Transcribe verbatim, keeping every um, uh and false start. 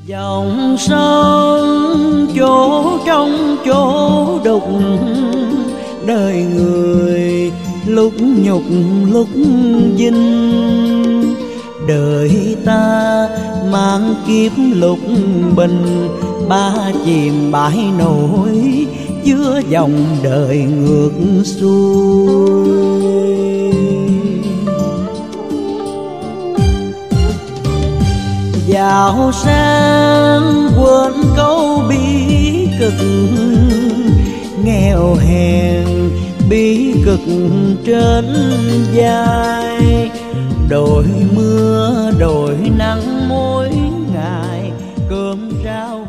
Dòng sông chỗ trong chỗ đục, đời người lúc nhục lúc vinh. Đời ta mang kiếp lục bình, ba chìm bãi nổi giữa dòng đời ngược xuôi. Giàu sang quên câu bi cực, nghèo hèn bi cực trên vai. Đổi mưa đổi nắng mỗi ngày, cơm rau